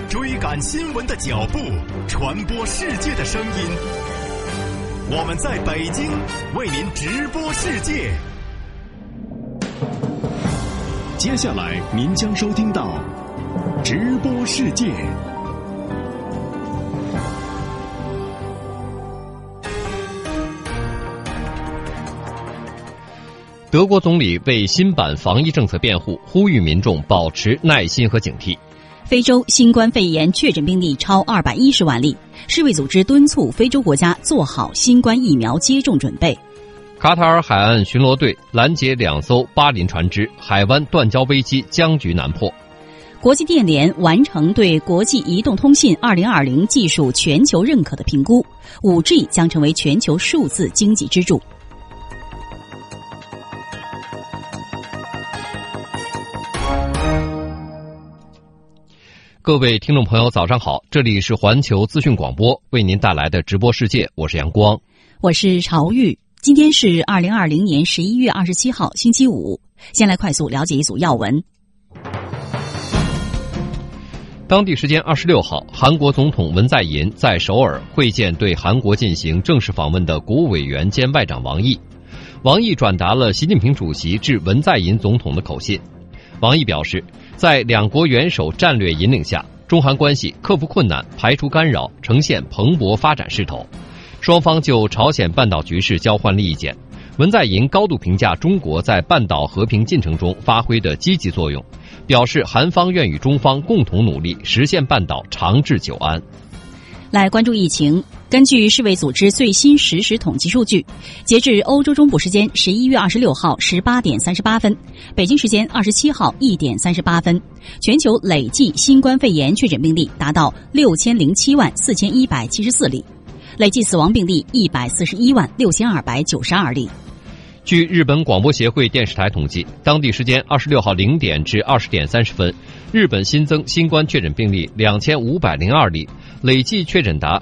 追赶新闻的脚步，传播世界的声音。我们在北京为您直播世界。接下来您将收听到直播世界。 德国总理为新版防疫政策辩护，呼吁民众保持耐心和警惕。 非洲新冠肺炎确诊病例超210万例，世卫组织敦促非洲国家做好新冠疫苗接种准备。 卡塔尔海岸巡逻队拦截2艘巴林船只，海湾断交危机僵局难破。 国际电联完成对国际移动通信2020技术全球认可的评估， 5G 将成为全球数字经济支柱。 各位听众朋友早上好，这里是环球资讯广播为您带来的直播世界，我是阳光， 我是朝玉。今天是2020年11月27号星期五，先来快速了解一组要闻。 当地时间26号，韩国总统文在寅在首尔会见对韩国进行正式访问的国务委员兼外长王毅。王毅转达了习近平主席致文在寅总统的口信。王毅表示，在两国元首战略引领下，中韩关系克服困难，排除干扰，呈现蓬勃发展势头。双方就朝鲜半岛局势交换了意见。文在寅高度评价中国在半岛和平进程中发挥的积极作用，表示韩方愿与中方共同努力，实现半岛长治久安。 来关注疫情。根据世卫组织最新实时统计数据，截至欧洲中部时间11月26号18点38分，北京时间27号1点38分，全球累计新冠肺炎确诊病例达到6074,174例，累计死亡病例1416292例。 据日本广播协会电视台统计，当地时间26号0点至20点30分，日本新增新冠确诊病例2502例，累计确诊达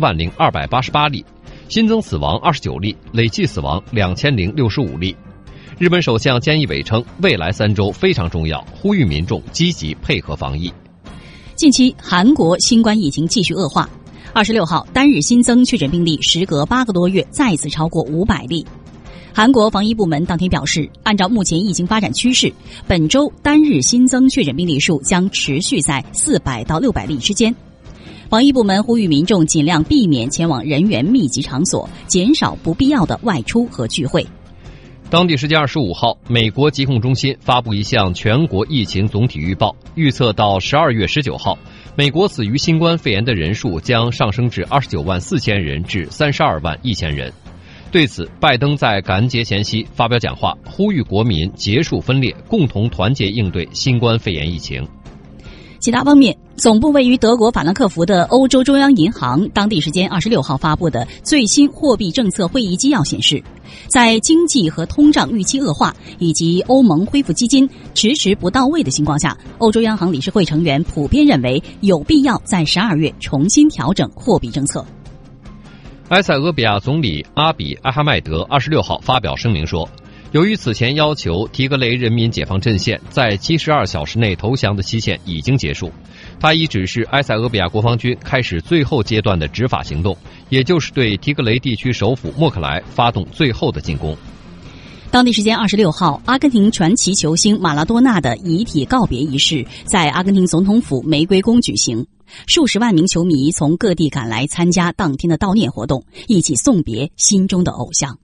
140288例，新增死亡29例，累计死亡2065例。日本首相菅义伟称，未来3周非常重要，呼吁民众积极配合防疫。 近期韩国新冠疫情继续恶化，26号单日新增确诊病例时隔8个多月再次超过500例。韩国防疫部门当天表示，按照目前疫情发展趋势，本周单日新增确诊病例数将持续在400到600例之间。防疫部门呼吁民众尽量避免前往人员密集场所，减少不必要的外出和聚会。 当地时间25号，美国疾控中心发布一项全国疫情总体预报，预测到12月19号，美国死于新冠肺炎的人数将上升至29万4千人至32万1千人。对此，拜登在感恩节前夕发表讲话，呼吁国民结束分裂，共同团结应对新冠肺炎疫情。 其他方面，总部位于德国法兰克福的欧洲中央银行当地时间26号发布的最新货币政策会议纪要显示，在经济和通胀预期恶化以及欧盟恢复基金迟迟不到位的情况下，欧洲央行理事会成员普遍认为有必要在12月重新调整货币政策。 埃塞俄比亚总理阿比·艾哈迈德26号发表声明说，由于此前要求提格雷人民解放阵线在72小时内投降的期限已经结束，他已指示埃塞俄比亚国防军开始最后阶段的执法行动，也就是对提格雷地区首府莫克莱发动最后的进攻。 当地时间26号，阿根廷传奇球星马拉多纳的遗体告别仪式在阿根廷总统府玫瑰宫举行，数十万名球迷从各地赶来参加当天的悼念活动，一起送别心中的偶像。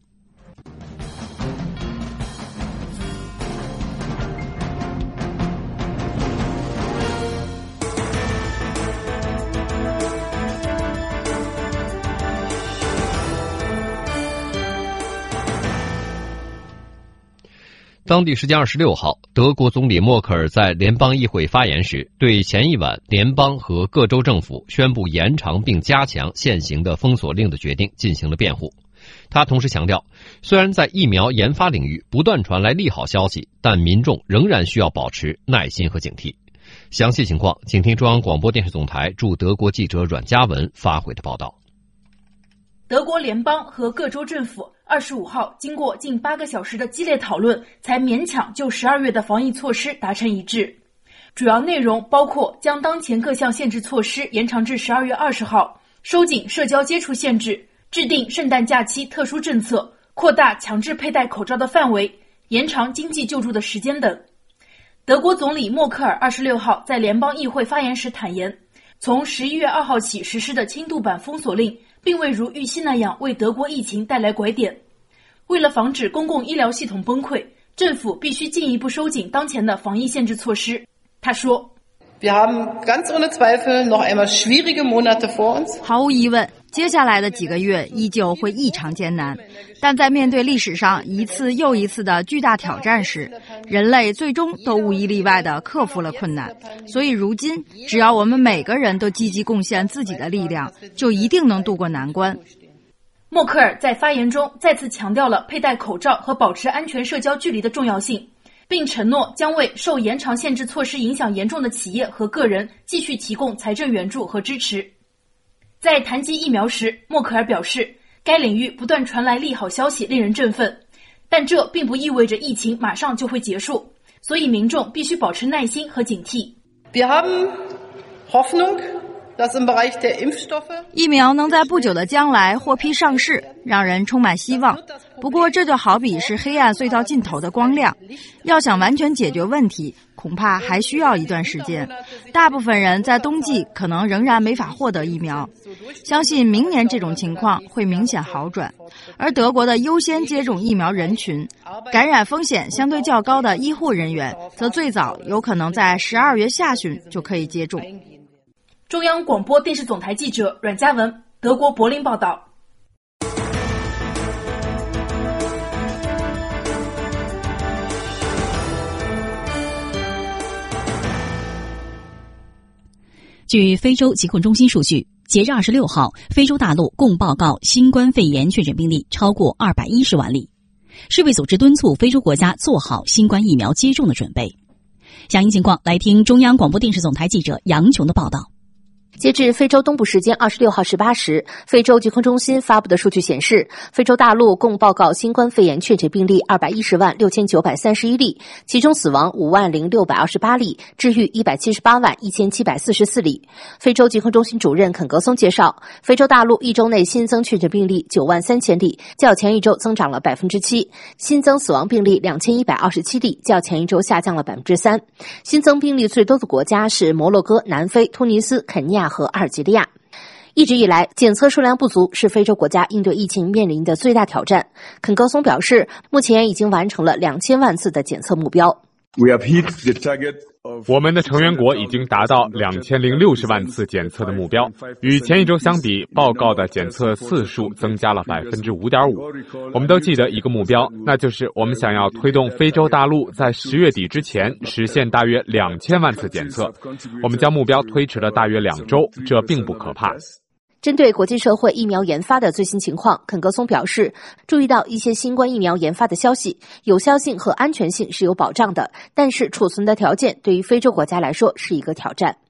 当地时间26号，德国总理默克尔在联邦议会发言时，对前一晚联邦和各州政府宣布延长并加强现行的封锁令的决定进行了辩护。他同时强调，虽然在疫苗研发领域不断传来利好消息，但民众仍然需要保持耐心和警惕。详细情况，请听中央广播电视总台驻德国记者阮嘉文发回的报道。 德国联邦和各州政府25号经过近8个小时的激烈讨论，才勉强就12月的防疫措施达成一致。 主要内容包括将当前各项限制措施延长至12月20号，收紧社交接触限制，制定圣诞假期特殊政策，扩大强制佩戴口罩的范围，延长经济救助的时间等。德国总理默克尔26号在联邦议会发言时坦言，从11月2号起实施的轻度版封锁令并未如预期那样为德国疫情带来拐点。为了防止公共医疗系统崩溃，政府必须进一步收紧当前的防疫限制措施。他说， 毫无疑问，接下来的几个月依旧会异常艰难，但在面对历史上一次又一次的巨大挑战时，人类最终都无一例外地克服了困难。所以如今，只要我们每个人都积极贡献自己的力量，就一定能渡过难关。 默克尔在发言中再次强调了佩戴口罩和保持安全社交距离的重要性，并承诺将为受延长限制措施影响严重的企业和个人继续提供财政援助和支持。在谈及疫苗时，默克尔表示，该领域不断传来利好消息，令人振奋，但这并不意味着疫情马上就会结束，所以民众必须保持耐心和警惕。 疫苗能在不久的将来获批上市，让人充满希望。不过这就好比是黑暗隧道尽头的光亮，要想完全解决问题，恐怕还需要一段时间。大部分人在冬季可能仍然没法获得疫苗，相信明年这种情况会明显好转。而德国的优先接种疫苗人群，感染风险相对较高的医护人员，则最早有可能在12月下旬就可以接种。 中央广播电视总台记者阮嘉文，德国柏林报道。 据非洲疾控中心数据，截至26号，非洲大陆共报告新冠肺炎确诊病例超过210万例。世卫组织敦促非洲国家做好新冠疫苗接种的准备。详细情况来听中央广播电视总台记者杨琼的报道。 截至非洲东部时间26号18时，非洲疾控中心发布的数据显示，非洲大陆共报告新冠肺炎确诊病例210万6931例，其中死亡5万0628例，治愈178万1744例。非洲疾控中心主任肯格松介绍，非洲大陆一周内新增确诊病例9万3000例，较前一周增长了 7%， 新增死亡病例2127例，较前一周下降了 3%。 新增病例最多的国家是摩洛哥、南非、突尼斯、肯尼亚和阿尔及利亚。一直以来，检测数量不足是非洲国家应对疫情面临的最大挑战。肯格松表示，目前已经完成了2000万次的检测目标。 我们的成员国已经达到2060万次检测的目标，与前一周相比，报告的检测次数增加了 5.5%。 我们都记得一个目标，那就是我们想要推动非洲大陆在10月底之前实现大约2000万次检测。我们将目标推迟了大约2周，这并不可怕。 针对国际社会疫苗研发的最新情况，肯格松表示，注意到一些新冠疫苗研发的消息，有效性和安全性是有保障的，但是储存的条件对于非洲国家来说是一个挑战。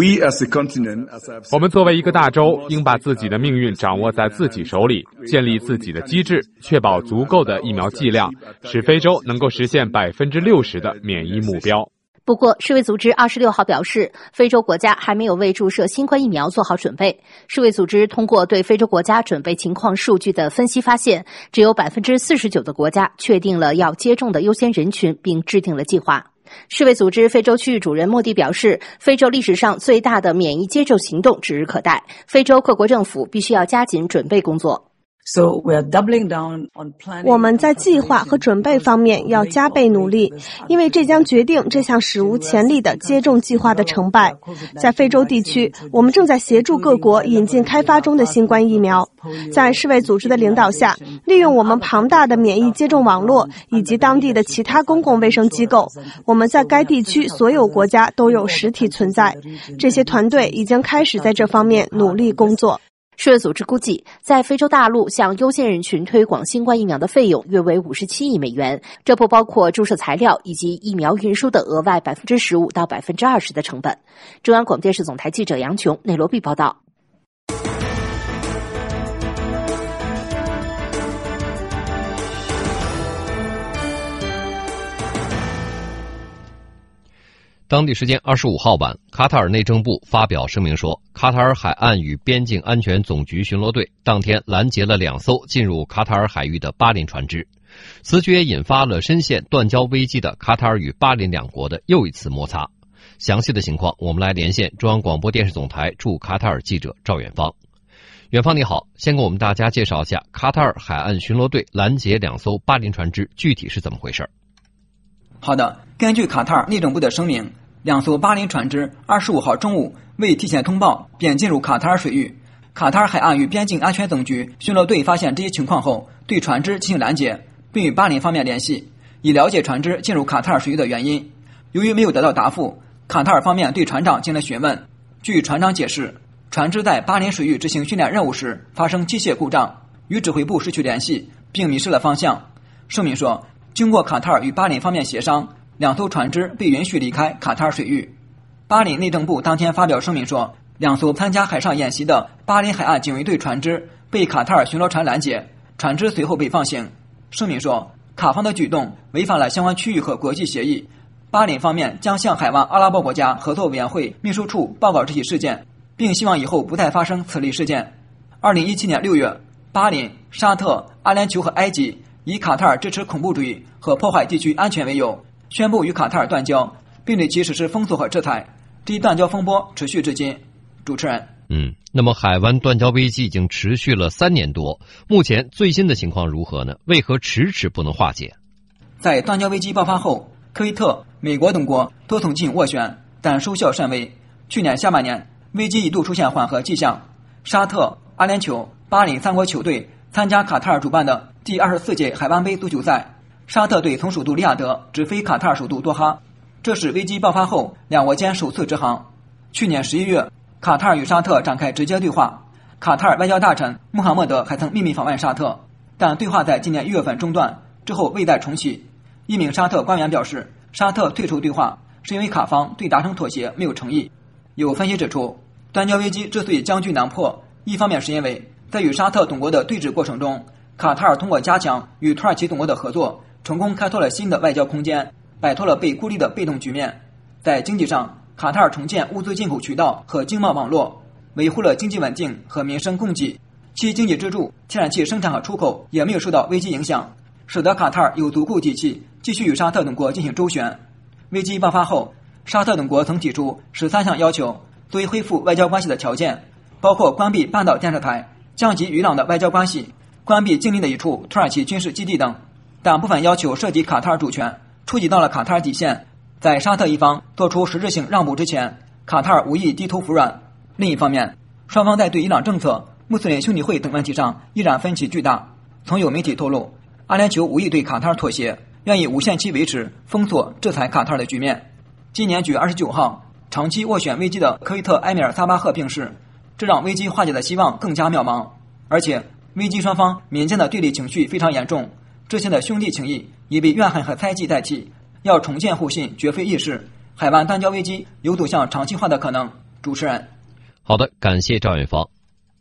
我们作为一个大洲，应把自己的命运掌握在自己手里，建立自己的机制，确保足够的疫苗剂量，使非洲能够实现60%的免疫目标。 不过，世卫组织26号表示，非洲国家还没有为注射新冠疫苗做好准备。世卫组织通过对非洲国家准备情况数据的分析发现，只有 49% 的国家确定了要接种的优先人群，并制定了计划。世卫组织非洲区域主任莫蒂表示，非洲历史上最大的免疫接种行动指日可待，非洲各国政府必须要加紧准备工作。 我们在计划和准备方面要加倍努力，因为这将决定这项史无前例的接种计划的成败。在非洲地区，我们正在协助各国引进开发中的新冠疫苗。在世卫组织的领导下，利用我们庞大的免疫接种网络以及当地的其他公共卫生机构，我们在该地区所有国家都有实体存在。这些团队已经开始在这方面努力工作。 世卫组织估计，在非洲大陆向优先人群推广新冠疫苗的费用约为57亿美元，这不包括注射材料以及疫苗运输的额外 15% 到 20% 的成本。中央广播电视总台记者杨琼，内罗毕报道。 当地时间25号晚，卡塔尔内政部发表声明说，卡塔尔海岸与边境安全总局巡逻队当天拦截了2艘进入卡塔尔海域的巴林船只，此举也引发了深陷断交危机的卡塔尔与巴林两国的又一次摩擦。详细的情况，我们来连线中央广播电视总台驻卡塔尔记者赵远芳。远芳你好，先给我们大家介绍一下卡塔尔海岸巡逻队拦截2艘巴林船只具体是怎么回事？ 好的，根据卡塔尔内政部的声明，2艘巴林船只25号中午未提前通报便进入卡塔尔水域。卡塔尔海岸与边境安全总局巡逻队发现这一情况后，对船只进行拦截，并与巴林方面联系，以了解船只进入卡塔尔水域的原因。由于没有得到答复，卡塔尔方面对船长进行了询问。据船长解释，船只在巴林水域执行训练任务时发生机械故障，与指挥部失去联系，并迷失了方向。声明说，经过卡塔尔与巴林方面协商，2艘船只被允许离开卡塔尔水域。巴林内政部当天发表声明说，2艘参加海上演习的巴林海岸警卫队船只被卡塔尔巡逻船拦截，船只随后被放行。声明说，卡方的举动违反了相关区域和国际协议，巴林方面将向海湾阿拉伯国家合作委员会秘书处报告这起事件，并希望以后不再发生此类事件。2017年6月，巴林、沙特、阿联酋和埃及以卡塔尔支持恐怖主义和破坏地区安全为由，宣布与卡塔尔断交，并对其实施封锁和制裁。这一断交风波持续至今。主持人， 那么海湾断交危机已经持续了3年多，目前最新的情况如何呢？为何迟迟不能化解？ 在断交危机爆发后，科威特、美国等国多曾进行斡旋，但收效甚微。去年下半年，危机一度出现缓和迹象。沙特、阿联酋、巴林3国球队参加卡塔尔主办的第24届海湾杯足球赛，沙特队从首都利雅得直飞卡塔尔首都多哈，这是危机爆发后2国间首次直航。去年11月，卡塔尔与沙特展开直接对话，卡塔尔外交大臣穆罕默德还曾秘密访问沙特，但对话在今年1月份中断，之后未再重启。一名沙特官员表示，沙特退出对话是因为卡方对达成妥协没有诚意。有分析指出，断交危机之所以僵局难破，一方面是因为在与沙特等国的对峙过程中，卡塔尔通过加强与土耳其等国的合作，成功开拓了新的外交空间，摆脱了被孤立的被动局面。在经济上，卡塔尔重建物资进口渠道和经贸网络，维护了经济稳定和民生供给，其经济支柱天然气生产和出口也没有受到危机影响，使得卡塔尔有足够底气继续与沙特等国进行周旋。危机爆发后，沙特等国曾提出13项要求作为恢复外交关系的条件，包括关闭半岛电视台、降级与伊朗的外交关系、关闭境内的一处土耳其军事基地等，但部分要求涉及卡塔尔主权，触及到了卡塔尔底线。在沙特一方做出实质性让步之前，卡塔尔无意低头服软。另一方面，双方在对伊朗政策、穆斯林兄弟会等问题上依然分歧巨大。曾有媒体透露，阿联酋无意对卡塔尔妥协，愿意无限期维持封锁、制裁卡塔尔的局面。今年9月29号，长期斡旋危机的科威特埃米尔萨巴赫病逝，这让危机化解的希望更加渺茫。而且，危机双方民间的对立情绪非常严重，之前的兄弟情谊已被怨恨和猜忌代替。要重建互信绝非易事，海湾断交危机有走向长期化的可能。主持人， 好的，感谢赵远芳。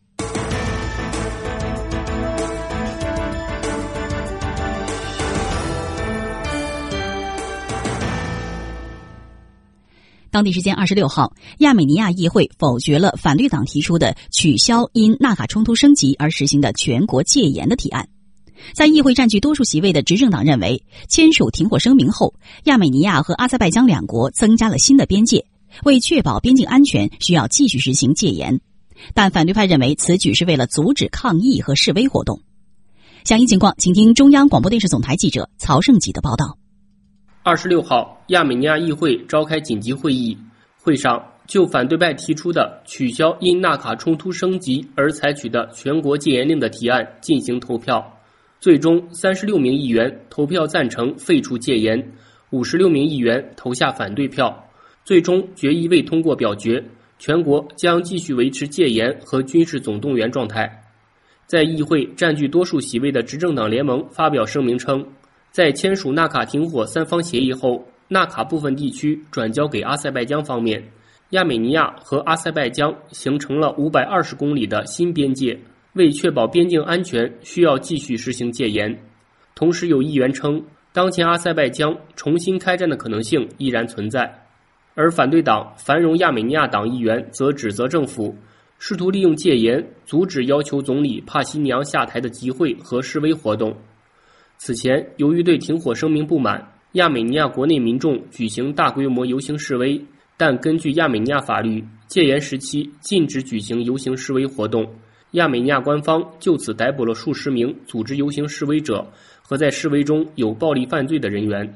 当地时间26号，亚美尼亚议会否决了反对党提出的取消因纳卡冲突升级而实行的全国戒严的提案。在议会占据多数席位的执政党认为，签署停火声明后，亚美尼亚和阿塞拜疆2国增加了新的边界，为确保边境安全，需要继续实行戒严。但反对派认为此举是为了阻止抗议和示威活动。详细情况，请听中央广播电视总台记者曹胜吉的报道。 26号，亚美尼亚议会召开紧急会议，会上就反对派提出的取消因纳卡冲突升级而采取的全国戒严令的提案进行投票。最终36名议员投票赞成废除戒严，56名议员投下反对票，最终决议未通过表决，全国将继续维持戒严和军事总动员状态。在议会占据多数席位的执政党联盟发表声明称，在签署纳卡停火3方协议后，纳卡部分地区转交给阿塞拜疆方面，亚美尼亚和阿塞拜疆形成了520公里的新边界，为确保边境安全，需要继续实行戒严。同时有议员称，当前阿塞拜疆重新开战的可能性依然存在。 而反对党繁荣亚美尼亚党议员则指责政府试图利用戒严阻止要求总理帕西尼扬下台的集会和示威活动。此前，由于对停火声明不满，亚美尼亚国内民众举行大规模游行示威，但根据亚美尼亚法律，戒严时期禁止举行游行示威活动。亚美尼亚官方就此逮捕了数十名组织游行示威者和在示威中有暴力犯罪的人员。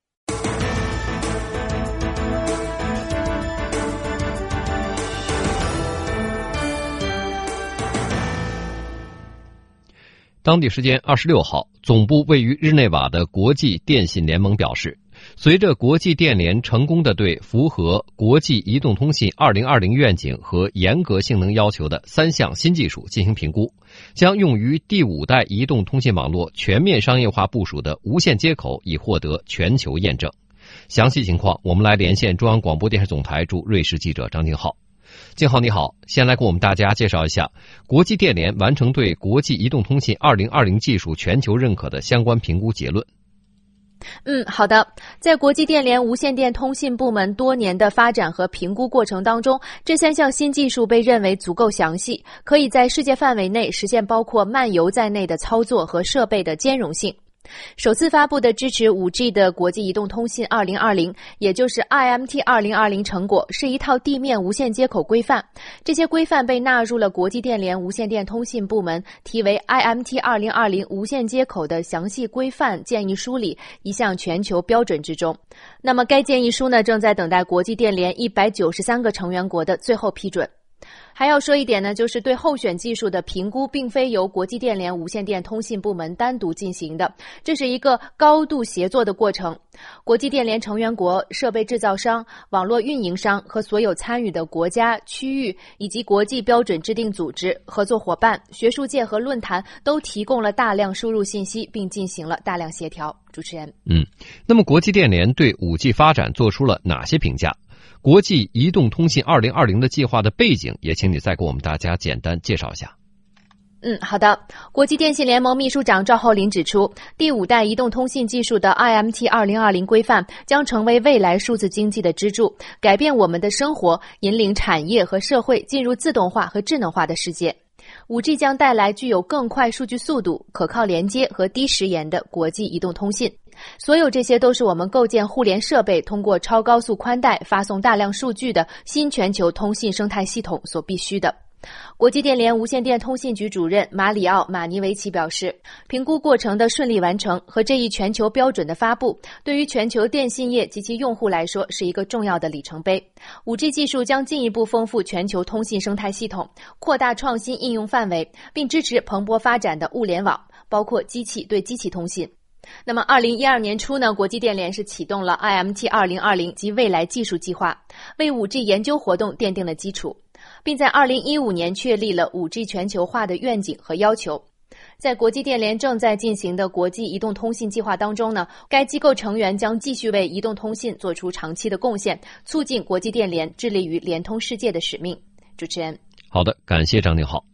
当地时间26号，总部位于日内瓦的国际电信联盟表示，随着国际电联成功地对符合国际移动通信2020愿景和严格性能要求的3项新技术进行评估，将用于第5代移动通信网络全面商业化部署的无线接口已获得全球验证。详细情况，我们来连线中央广播电视总台驻瑞士记者张静浩。静浩你好，先来给我们大家介绍一下国际电联完成对国际移动通信2020技术全球认可的相关评估结论。 好的。在国际电联无线电通信部门多年的发展和评估过程当中，这3项新技术被认为足够详细，可以在世界范围内实现包括漫游在内的操作和设备的兼容性。首次发布的支持 5G 的国际移动通信2020，也就是 IMT 2020成果，是一套地面无线接口规范。这些规范被纳入了国际电联无线电通信部门题为 IMT 2020无线接口的详细规范建议书里一项全球标准之中。那么该建议书呢，正在等待国际电联193个成员国的最后批准。还要说一点呢，就是对候选技术的评估并非由国际电联无线电通信部门单独进行的，这是一个高度协作的过程。国际电联成员国、设备制造商、网络运营商和所有参与的国家、区域以及国际标准制定组织、合作伙伴、学术界和论坛都提供了大量输入信息，并进行了大量协调。主持人， 那么国际电联对 5G 发展做出了哪些评价？国际移动通信2020的计划的背景，也请你再给我们大家简单介绍一下。 好的。国际电信联盟秘书长赵厚林指出，第5代移动通信技术的 IMT 2020规范将成为未来数字经济的支柱，改变我们的生活，引领产业和社会进入自动化和智能化的世界。5G 将带来具有更快数据速度、可靠连接和低时延的国际移动通信。所有这些都是我们构建互联设备通过超高速宽带发送大量数据的新全球通信生态系统所必须的。国际电联无线电通信局主任马里奥·马尼维奇表示，评估过程的顺利完成和这一全球标准的发布，对于全球电信业及其用户来说是一个重要的里程碑。5G 技术将进一步丰富全球通信生态系统，扩大创新应用范围，并支持蓬勃发展的物联网，包括机器对机器通信。那么2012年初呢，国际电联是启动了 IMT 2020及未来技术计划，为 5G 研究活动奠定了基础，并在2015年确立了 5G 全球化的愿景和要求。在国际电联正在进行的国际移动通信计划当中呢，该机构成员将继续为移动通信做出长期的贡献，促进国际电联致力于联通世界的使命。主持人， 好的，感谢张宁浩。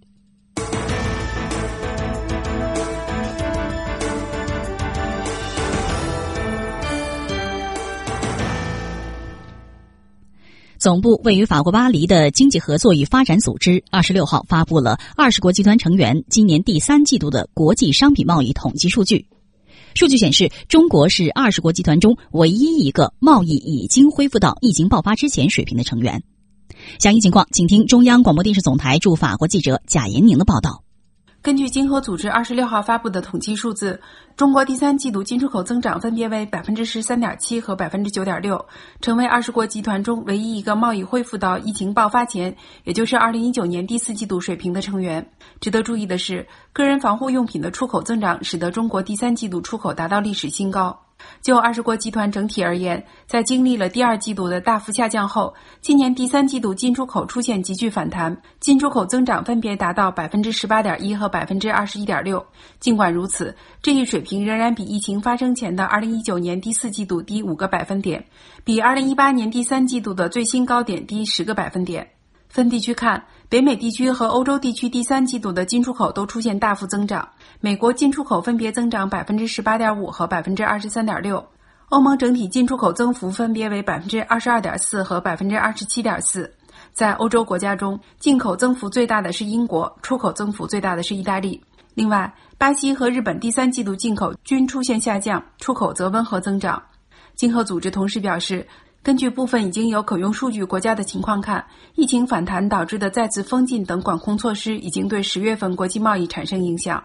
总部位于法国巴黎的经济合作与发展组织26号发布了20国集团成员今年第3季度的国际商品贸易统计数据。数据显示，中国是20国集团中唯一一个贸易已经恢复到疫情爆发之前水平的成员。详细情况，请听中央广播电视总台驻法国记者贾延宁的报道。 根据经合组织26号发布的统计数字，中国第3季度进出口增长分别为 13.7% 和 9.6%， 成为20国集团中唯一一个贸易恢复到疫情爆发前，也就是2019年第4季度水平的成员。值得注意的是，个人防护用品的出口增长使得中国第3季度出口达到历史新高。就20国集团整体而言，在经历了第2季度的大幅下降后，今年第3季度进出口出现急剧反弹，进出口增长分别达到 18.1% 和 21.6%。 尽管如此，这一水平仍然比疫情发生前的2019年第4季度低5个百分点，比2018年第3季度的最新高点低10个百分点。分地区看，北美地区和欧洲地区第3季度的进出口都出现大幅增长，美国进出口分别增长 18.5% 和 23.6%， 欧盟整体进出口增幅分别为 22.4% 和 27.4%。在欧洲国家中，进口增幅最大的是英国，出口增幅最大的是意大利。另外，巴西和日本第三季度进口均出现下降，出口则温和增长。经合组织同时表示，根据部分已经有可用数据国家的情况看，疫情反弹导致的再次封禁等管控措施已经对10月份国际贸易产生影响。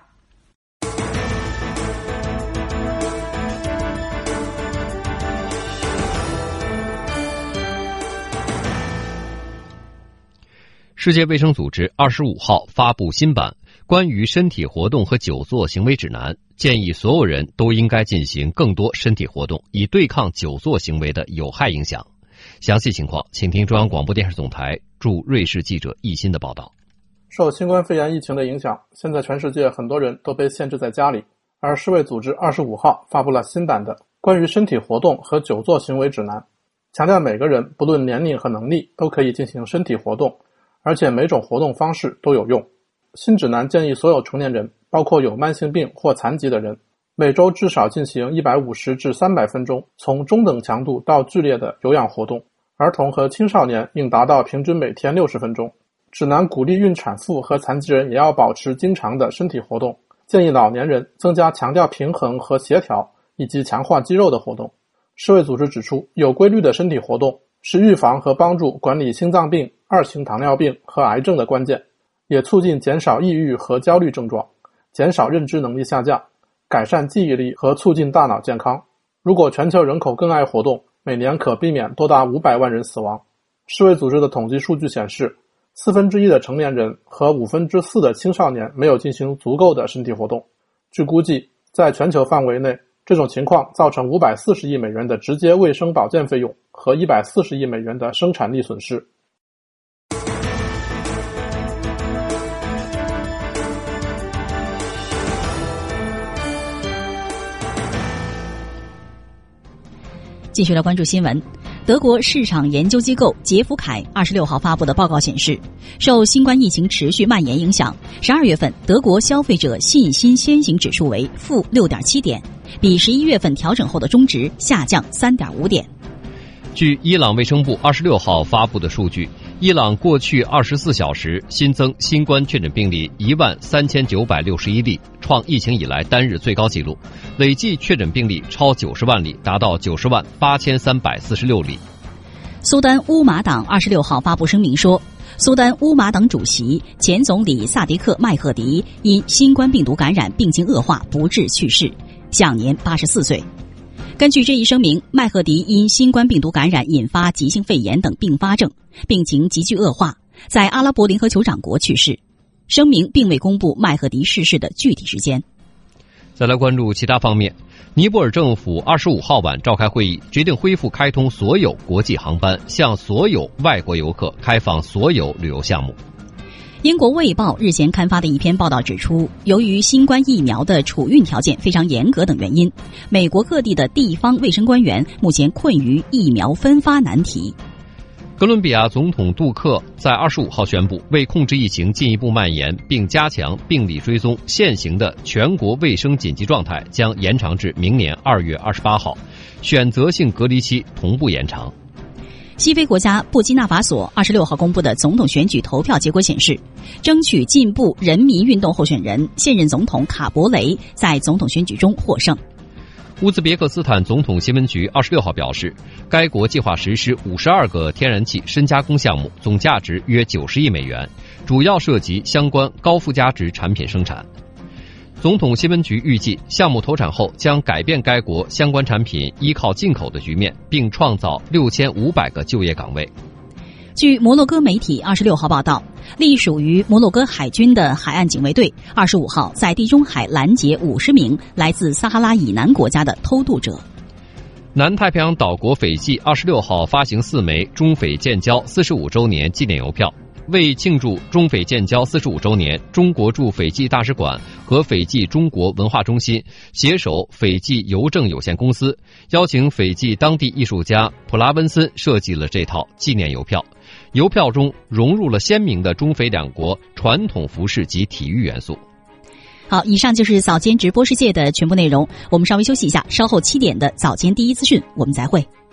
世界卫生组织25号发布新版关于身体活动和久坐行为指南，建议所有人都应该进行更多身体活动，以对抗久坐行为的有害影响。详细情况，请听中央广播电视总台驻瑞士记者易鑫的报道。 受新冠肺炎疫情的影响，现在全世界很多人都被限制在家里，而世卫组织25号发布了新版的关于身体活动和久坐行为指南，强调每个人不论年龄和能力都可以进行身体活动，而且每种活动方式都有用。新指南建议所有成年人，包括有慢性病或残疾的人，每周至少进行150至300分钟从中等强度到剧烈的有氧活动，儿童和青少年应达到平均每天60分钟。指南鼓励孕产妇和残疾人也要保持经常的身体活动，建议老年人增加强调平衡和协调以及强化肌肉的活动。世卫组织指出，有规律的身体活动是预防和帮助管理心脏病、2型糖尿病和癌症的关键，也促进减少抑郁和焦虑症状，减少认知能力下降，改善记忆力和促进大脑健康。如果全球人口更爱活动，每年可避免多达500万人死亡。世卫组织的统计数据显示，1/4的成年人和4%的青少年没有进行足够的身体活动。据估计，在全球范围内，这种情况造成540亿美元的直接卫生保健费用和140亿美元的生产力损失。 继续来关注新闻。德国市场研究机构杰夫凯26号发布的报告显示，受新冠疫情持续蔓延影响，12月份德国消费者信心先行指数为-6.7点，比11月份调整后的中值下降3.5点。 据伊朗卫生部26号发布的数据，伊朗过去24小时新增新冠确诊病例13961例，创疫情以来单日最高纪录，累计确诊病例超90万例，达到908346例。 苏丹乌马党26号发布声明说，苏丹乌马党主席前总理萨迪克·麦赫迪因新冠病毒感染病情恶化不治去世，享年84岁。根据这一声明，麦赫迪因新冠病毒感染引发急性肺炎等并发症，病情急剧恶化，在阿拉伯联合酋长国去世。声明并未公布麦赫迪逝世的具体时间。 再来关注其他方面，尼泊尔政府25号晚召开会议，决定恢复开通所有国际航班，向所有外国游客开放所有旅游项目。 英国《卫报》日前刊发的一篇报道指出，由于新冠疫苗的储运条件非常严格等原因，美国各地的地方卫生官员目前困于疫苗分发难题。 哥伦比亚总统杜克在25号宣布，为控制疫情进一步蔓延并加强病例追踪，现行的全国卫生紧急状态将延长至明年2月28号，选择性隔离期同步延长。 西非国家布基纳法索26号公布的总统选举投票结果显示，争取进步人民运动候选人现任总统卡博雷在总统选举中获胜。 乌兹别克斯坦总统新闻局26号表示，该国计划实施52个天然气深加工项目，总价值约90亿美元，主要涉及相关高附加值产品生产。总统新闻局预计，项目投产后将改变该国相关产品依靠进口的局面，并创造6500个就业岗位。 据摩洛哥媒体26号报道，隶属于摩洛哥海军的海岸警卫队25号在地中海拦截50名来自撒哈拉以南国家的偷渡者。 南太平洋岛国斐济26号发行4枚中斐建交45周年纪念邮票。为庆祝中斐建交45周年，中国驻斐济大使馆和斐济中国文化中心携手斐济邮政有限公司，邀请斐济当地艺术家普拉温森设计了这套纪念邮票。邮票中融入了鲜明的中斐两国传统服饰及体育元素。 好，以上就是早间直播世界的全部内容。我们稍微休息一下，稍后7点的早间第一资讯，我们再会。